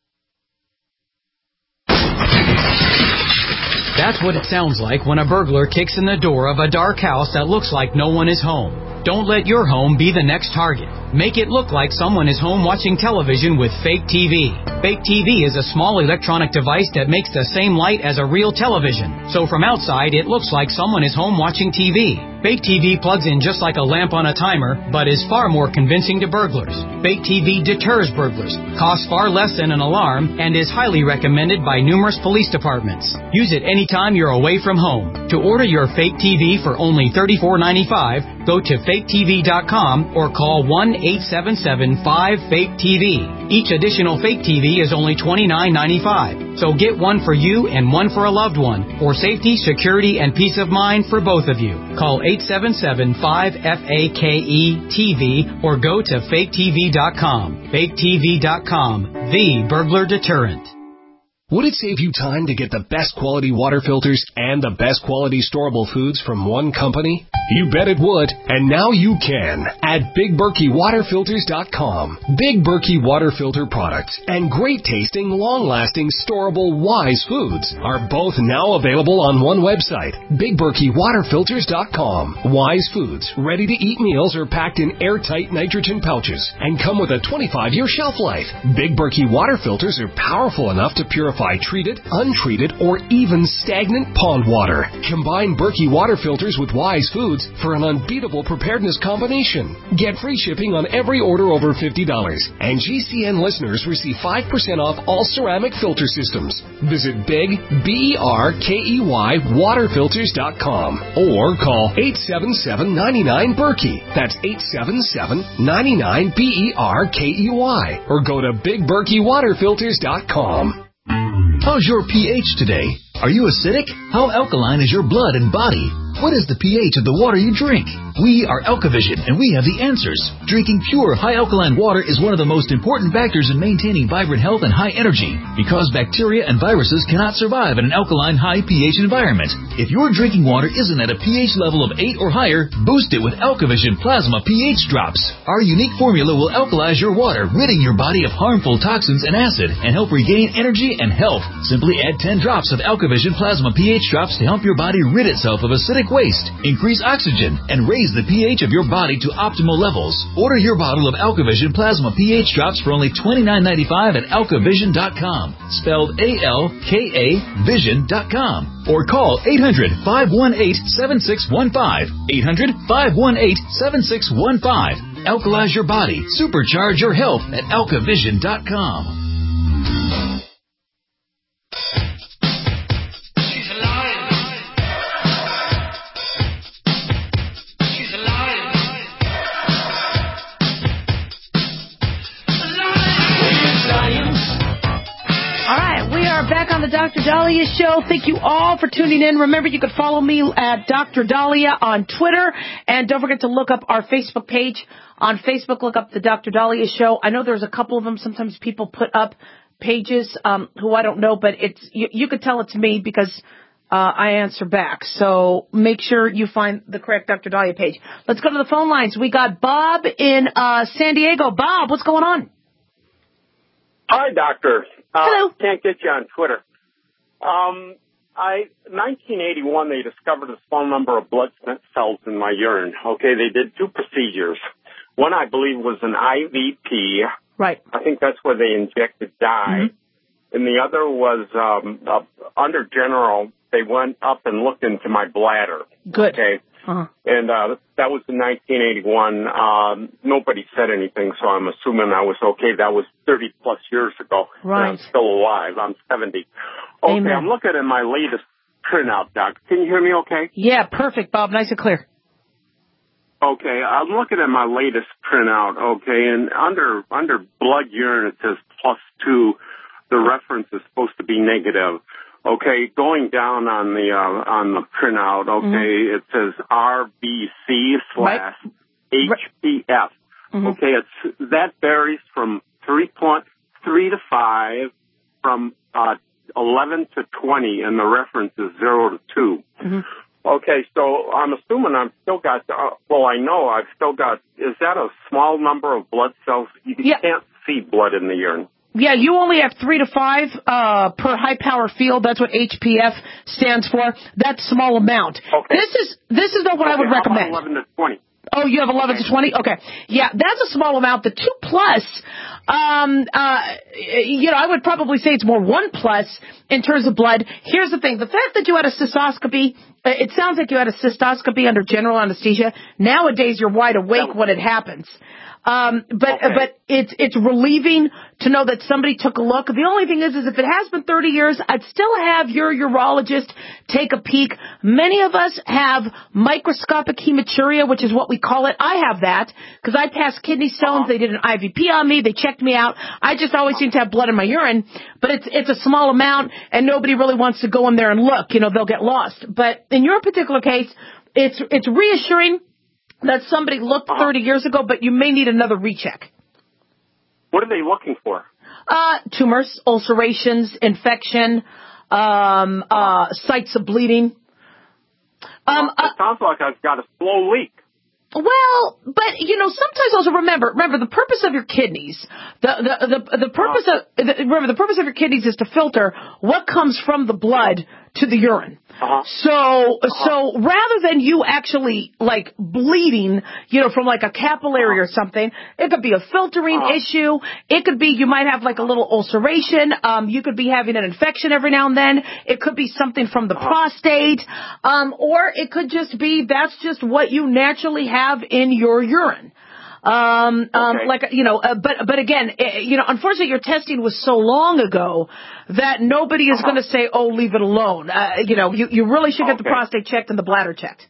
That's what it sounds like when a burglar kicks in the door of a dark house that looks like no one is home. Don't let your home be the next target. Make it look like someone is home watching television with fake T V. Fake T V is a small electronic device that makes the same light as a real television. So from outside, it looks like someone is home watching T V. Fake T V plugs in just like a lamp on a timer, but is far more convincing to burglars. Fake T V deters burglars, costs far less than an alarm, and is highly recommended by numerous police departments. Use it anytime you're away from home. To order your fake T V for only thirty-four ninety-five, go to fake T V dot com or call one eight seven seven, five, fake T V. Each additional fake T V is only twenty-nine ninety-five. So get one for you and one for a loved one, for safety, security, and peace of mind for both of you. Call eight seven seven, five, F A K E T V or go to fake T V dot com. fake T V dot com, the burglar deterrent. Would it save you time to get the best quality water filters and the best quality storable foods from one company? You bet it would, and now you can at Big Berkey Water Filters dot com. Big Berkey Water Filter products and great tasting, long-lasting, storable Wise foods are both now available on one website, Big Berkey Water Filters dot com. Wise foods, ready-to-eat meals are packed in airtight nitrogen pouches and come with a twenty-five year shelf life. Big Berkey Water Filters are powerful enough to purify treated, untreated, or even stagnant pond water. Combine Berkey Water Filters with Wise foods for an unbeatable preparedness combination. Get free shipping on every order over fifty dollars. And G C N listeners receive five percent off all ceramic filter systems. Visit Big, B E R K E Y, Water Filters dot com or call eight seven seven, nine nine, Berkey. That's eight seven seven, nine nine, B E R K E Y. Or go to Big Berkey Water Filters dot com. How's your pH today? Are you acidic? How alkaline is your blood and body? What is the pH of the water you drink? We are Alkavision, and we have the answers. Drinking pure, high alkaline water is one of the most important factors in maintaining vibrant health and high energy, because bacteria and viruses cannot survive in an alkaline, high pH environment. If your drinking water isn't at a pH level of eight or higher, boost it with Alkavision Plasma pH Drops. Our unique formula will alkalize your water, ridding your body of harmful toxins and acid, and help regain energy and health. Simply add ten drops of Alkavision Plasma pH Drops to help your body rid itself of acidic waste, increase oxygen, and raise the pH of your body to optimal levels. Order your bottle of Alkavision Plasma pH Drops for only twenty-nine ninety-five at Alkavision dot com, spelled A L K A Vision dot com, or call eight hundred, five one eight, seven six one five, eight hundred, five one eight, seven six one five. Alkalize your body, supercharge your health at Alkavision dot com. Back on the Doctor Dahlia Show. Thank you all for tuning in. Remember, you can follow me at Doctor Dahlia on Twitter. And don't forget to look up our Facebook page. On Facebook, look up the Doctor Dahlia Show. I know there's a couple of them. Sometimes people put up pages um, who I don't know, but it's you, you could tell it's me because uh, I answer back. So make sure you find the correct Doctor Dahlia page. Let's go to the phone lines. We got Bob in uh, San Diego. Bob, what's going on? Hi, Doctor. Uh, Hello. Can't get you on Twitter. Um, I, nineteen eighty-one, they discovered a small number of blood cells in my urine. Okay, they did two procedures. One, I believe, was an I V P. Right. I think that's where they injected dye. Mm-hmm. and the other was um, uh, under general. They went up and looked into my bladder. Good. Okay. Uh-huh. And uh, that was in nineteen eighty-one. Um, nobody said anything, so I'm assuming I was okay. That was thirty plus years ago. Right. And I'm still alive. I'm seventy. Okay, Amen. I'm looking at my latest printout, Doc. Can you hear me okay? Yeah, perfect, Bob. Nice and clear. Okay, I'm looking at my latest printout, okay, and under under blood urine it says plus two. The reference is supposed to be negative. Okay, going down on the uh, on the printout, okay, mm-hmm. it says R B C slash H P F. Mm-hmm. Okay, it's that varies from three point three to five, from uh, eleven to twenty, and the reference is zero to two. Mm-hmm. Okay, so I'm assuming I've still got, uh, well, I know I've still got, is that a small number of blood cells? You yeah. can't see blood in the urine. Yeah, you only have three to five uh, per high power field. That's what H P F stands for. That's small amount. Okay. This is this is not what okay, I would how recommend. About eleven to twenty. Oh, you have eleven okay. to twenty? Okay. Yeah, that's a small amount. The two plus, um, uh, you know, I would probably say it's more one plus in terms of blood. Here's the thing. The fact that you had a cystoscopy, it sounds like you had a cystoscopy under general anesthesia. Nowadays, you're wide awake when it happens. Um, but, okay. but it's, it's relieving to know that somebody took a look. The only thing is, is if it has been thirty years, I'd still have your urologist take a peek. Many of us have microscopic hematuria, which is what we call it. I have that because I passed kidney stones. Uh-huh. They did an I V P on me. They checked me out. I just always seem to have blood in my urine, but it's, it's a small amount and nobody really wants to go in there and look. You know, they'll get lost. But in your particular case, it's, it's reassuring that somebody looked uh-huh. thirty years ago, but you may need another recheck. What are they looking for? Uh, tumors, ulcerations, infection, um, uh, sites of bleeding. Um, well, it uh, sounds like I've got a slow leak. Well, but, you know, sometimes also remember, remember the purpose of your kidneys, the, the, the, the purpose of, the, remember the purpose of your kidneys is to filter what comes from the blood to the urine. Uh-huh. So, uh-huh. so rather than you actually like bleeding, you know, from like a capillary uh-huh. or something, it could be a filtering uh-huh. issue. It could be you might have like a little ulceration. Um, you could be having an infection every now and then. It could be something from the uh-huh. prostate. Um, or it could just be that's just what you naturally have in your urine. Um, um, okay. like, you know, uh, but, but again, uh, you know, unfortunately your testing was so long ago that nobody is uh-huh. going to say, oh, leave it alone. Uh, you know, you, you really should get okay. the prostate checked and the bladder checked.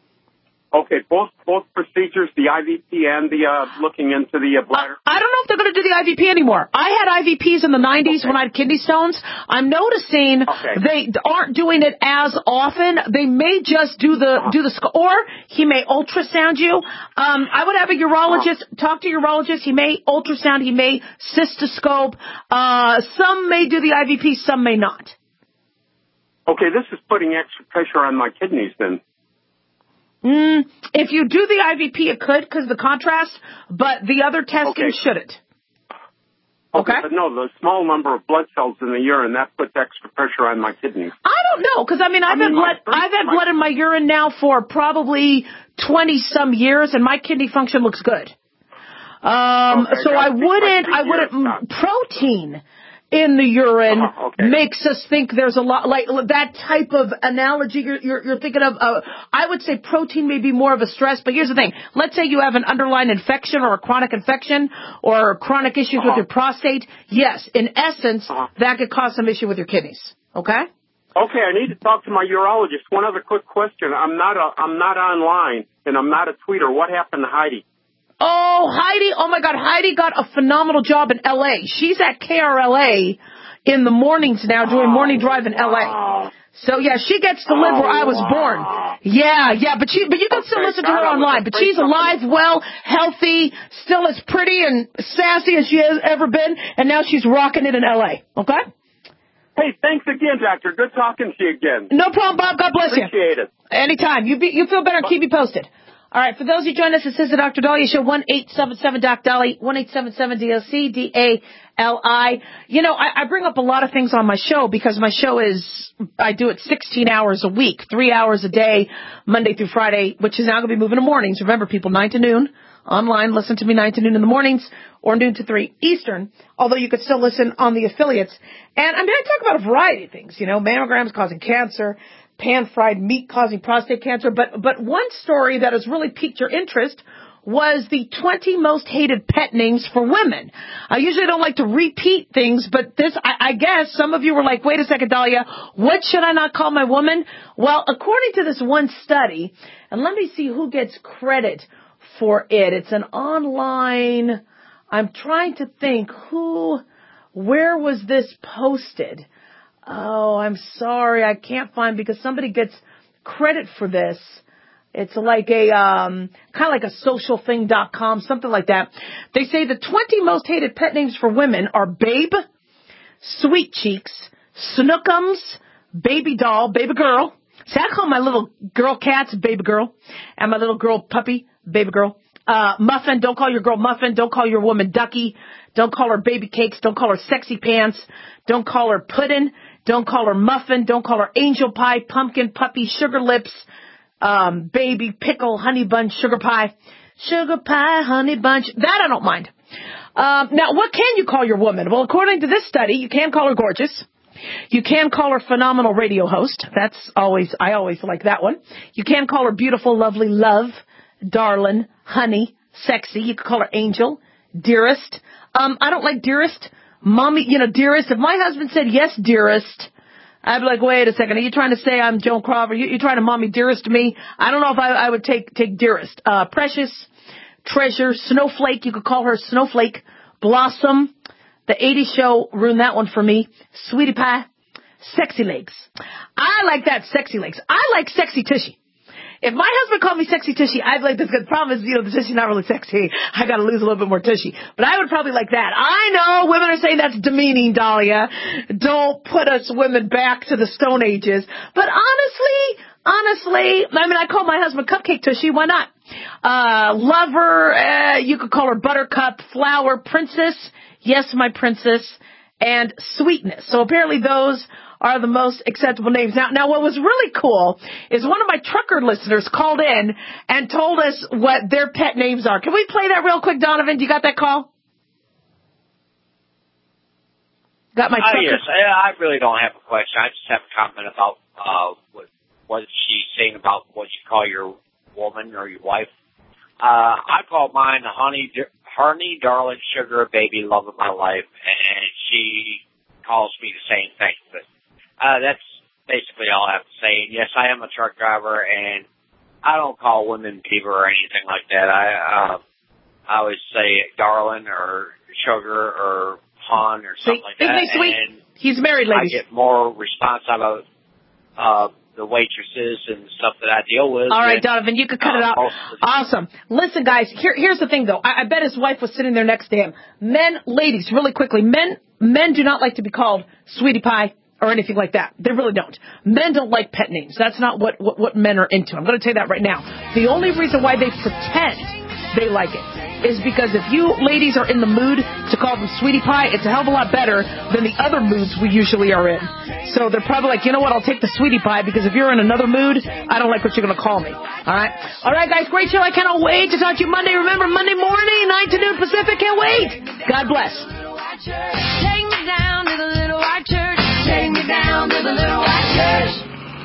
Okay, both both procedures, the I V P and the uh, looking into the uh, bladder? I don't know if they're going to do the I V P anymore. I had I V Ps in the nineties okay. when I had kidney stones. I'm noticing okay. they aren't doing it as often. They may just do the, uh-huh. do the, or he may ultrasound you. Um, I would have a urologist, uh-huh. talk to a urologist. He may ultrasound, he may cystoscope. Uh, some may do the I V P, some may not. Okay, this is putting extra pressure on my kidneys then. Mm, if you do the I V P, it could because of the contrast, but the other testing okay. shouldn't. Okay. okay. But no, the small number of blood cells in the urine, that puts extra pressure on my kidneys. I don't know, because I mean, I've I mean, had blood, first, I've had my... blood in my urine now for probably twenty some years, and my kidney function looks good. Um, okay, so I wouldn't, I wouldn't, mm, protein in the urine uh, okay. makes us think there's a lot, like that type of analogy you're, you're, you're thinking of. Uh, I would say protein may be more of a stress, but here's the thing. Let's say you have an underlying infection or a chronic infection or chronic issues uh-huh. with your prostate. Yes, in essence, uh-huh. that could cause some issue with your kidneys. Okay? Okay, I need to talk to my urologist. One other quick question. I'm not a, I'm not online and I'm not a tweeter. What happened to Heidi? Oh, Heidi, oh my God, Heidi got a phenomenal job in L A. She's at K R L A in the mornings now doing oh, morning drive in L A. Wow. So yeah, she gets to live oh, where I was wow. born. Yeah, yeah, but she, but you can okay, still listen God, to her online. But she's alive, well, healthy, still as pretty and sassy as she has ever been, and now she's rocking it in L A. Okay? Hey, thanks again, Doctor. Good talking to you again. No problem, Bob. God bless Appreciate you. Appreciate it. Anytime. You be, you feel better. Keep me posted. All right, for those who join us, this is the Doctor Dahlia Show, one eight seven seven Doc Dolly, one eight seven seven D L C, D A L I. You know, I, I bring up a lot of things on my show because my show is, I do it sixteen hours a week, three hours a day, Monday through Friday, which is now going to be moving to mornings. Remember, people, nine to noon, online. Listen to me nine to noon in the mornings or noon to three Eastern, although you could still listen on the affiliates. And I mean, I talk about a variety of things, you know, mammograms causing cancer, pan-fried meat causing prostate cancer. But, but one story that has really piqued your interest was the twenty most hated pet names for women. I usually don't like to repeat things, but this, I, I guess some of you were like, wait a second, Dahlia, what should I not call my woman? Well, according to this one study, and let me see who gets credit for it. It's an online, I'm trying to think who, where was this posted? Oh, I'm sorry, I can't find, because somebody gets credit for this. It's like a, um, kind of like a social thing dot com, something like that. They say the twenty most hated pet names for women are Babe, Sweet Cheeks, Snookums, Baby Doll, Baby Girl. See, I call my little girl cats Baby Girl, and my little girl puppy Baby Girl. Uh, Muffin, don't call your girl Muffin. Don't call your woman Ducky. Don't call her Baby Cakes. Don't call her Sexy Pants. Don't call her Puddin'. Don't call her Muffin. Don't call her Angel Pie, Pumpkin, Puppy, Sugar Lips, Um, baby, pickle, honey bunch, sugar pie, sugar pie, honey bunch. That I don't mind. Um, now, what can you call your woman? Well, according to this study, you can call her gorgeous. You can call her phenomenal radio host. That's always, I always like that one. You can call her beautiful, lovely, love, darling, honey, sexy. You can call her angel, dearest. Um, I don't like dearest. Mommy, you know, dearest. If my husband said yes, dearest, I'd be like, wait a second, are you trying to say I'm Joan Crawford? You, you're trying to mommy dearest to me? I don't know if I, I would take, take dearest. Uh, precious, treasure, snowflake, you could call her snowflake, blossom. The eighties show ruined that one for me. Sweetie pie, sexy legs. I like that, sexy legs. I like sexy tushy. If my husband called me sexy tushy, I'd like this. The problem is, you know, the tushy's not really sexy. I got to lose a little bit more tushy. But I would probably like that. I know women are saying that's demeaning, Dahlia. Don't put us women back to the Stone Ages. But honestly, honestly, I mean, I call my husband Cupcake Tushy. Why not? Uh, lover, uh, you could call her Buttercup, Flower, Princess. Yes, my princess. And Sweetness. So apparently those are the most acceptable names. Now, now what was really cool is one of my trucker listeners called in and told us what their pet names are. Can we play that real quick, Donovan? Do you got that call? Got my trucker? Uh, yes, I, I really don't have a question. I just have a comment about uh, what, what she's saying about what you call your woman or your wife. Uh, I call mine honey, honey, darling, sugar, baby, love of my life, and she calls me the same thing. But uh, that's basically all I have to say. And yes, I am a truck driver, and I don't call women beaver or anything like that. I uh, I always say darling or sugar or hon or something like that. Isn't he sweet? And he's married, ladies. I get more response out of uh, the waitresses and stuff that I deal with. All right, and, Donovan, you could cut uh, it out. Awesome. Listen, guys, here, here's the thing, though. I, I bet his wife was sitting there next to him. Men, ladies, really quickly, men, men do not like to be called sweetie pie or anything like that. They really don't. Men don't like pet names. That's not what, what, what men are into. I'm going to tell you that right now. The only reason why they pretend they like it is because if you ladies are in the mood to call them sweetie pie, it's a hell of a lot better than the other moods we usually are in. So they're probably like, you know what, I'll take the sweetie pie because if you're in another mood, I don't like what you're going to call me. All right? All right, guys, great show. I cannot wait to talk to you Monday. Remember, Monday morning, nine to noon Pacific. Can't wait. God bless. Take me down to the little white church. Take me down to the little white church.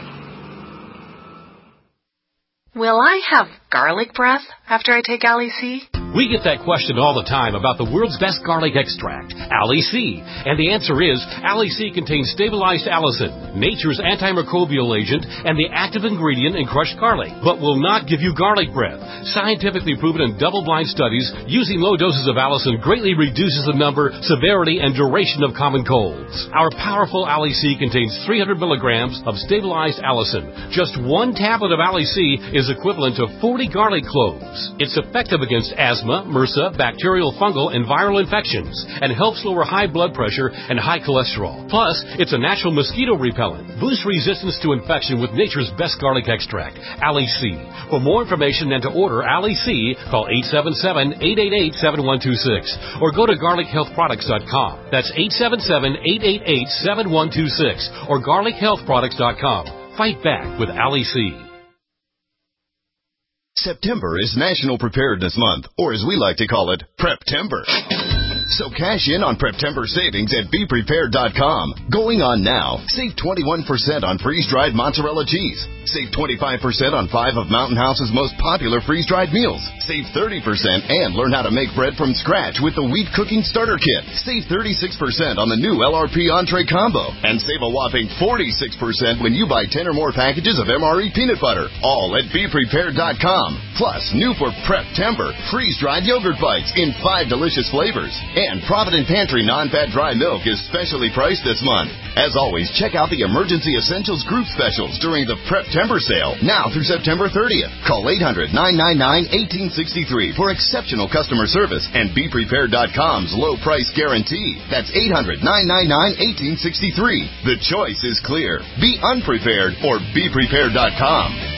Will I have garlic breath after I take Ali C? We get that question all the time about the world's best garlic extract, Ali C. And the answer is, Ali C contains stabilized allicin, nature's antimicrobial agent, and the active ingredient in crushed garlic, but will not give you garlic breath. Scientifically proven in double-blind studies, using low doses of allicin greatly reduces the number, severity, and duration of common colds. Our powerful Ali C contains three hundred milligrams of stabilized allicin. Just one tablet of Ali C is equivalent to forty garlic cloves. It's effective against asthma, MRSA, bacterial, fungal, and viral infections, and helps lower high blood pressure and high cholesterol. Plus, it's a natural mosquito repellent. Boost resistance to infection with nature's best garlic extract, Ali C. For more information and to order Ali C, call eight seven seven, eight eight eight, seven one two six or go to garlic health products dot com. That's eight seven seven, eight eight eight, seven one two six or garlic health products dot com. Fight back with Ali C. September is National Preparedness Month, or as we like to call it, Prep-tember. So cash in on Prep-tember savings at be prepared dot com. Going on now. Save twenty-one percent on freeze-dried mozzarella cheese. Save twenty-five percent on five of Mountain House's most popular freeze-dried meals. Save thirty percent and learn how to make bread from scratch with the Wheat Cooking Starter Kit. Save thirty-six percent on the new L R P Entree Combo. And save a whopping forty-six percent when you buy ten or more packages of M R E peanut butter. All at be prepared dot com. Plus, new for Prep-tember, freeze-dried yogurt bites in five delicious flavors. And Provident Pantry non-fat dry milk is specially priced this month. As always, check out the Emergency Essentials group specials during the Prep-tember sale, now through September thirtieth. Call eight hundred, nine nine nine, one eight six three for exceptional customer service and be prepared dot com's low price guarantee. That's eight hundred, nine nine nine, one eight six three. The choice is clear. Be unprepared or be prepared dot com.